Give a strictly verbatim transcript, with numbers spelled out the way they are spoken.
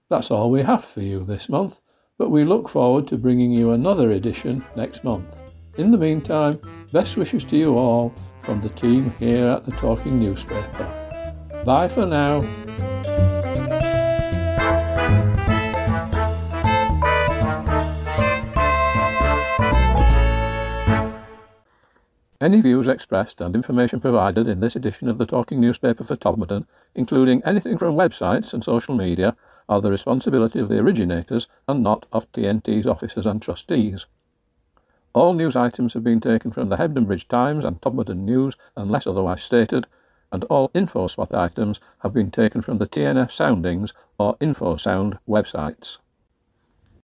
That's all we have for you this month, but we look forward to bringing you another edition next month. In the meantime, best wishes to you all from the team here at the Talking Newspaper. Bye for now. Any views expressed and information provided in this edition of the Talking Newspaper for Todmorden, including anything from websites and social media, are the responsibility of the originators and not of T N T's officers and trustees. All news items have been taken from the Hebden Bridge Times and Todmorden News unless otherwise stated, and all InfoSwat items have been taken from the T N F Soundings or InfoSound websites.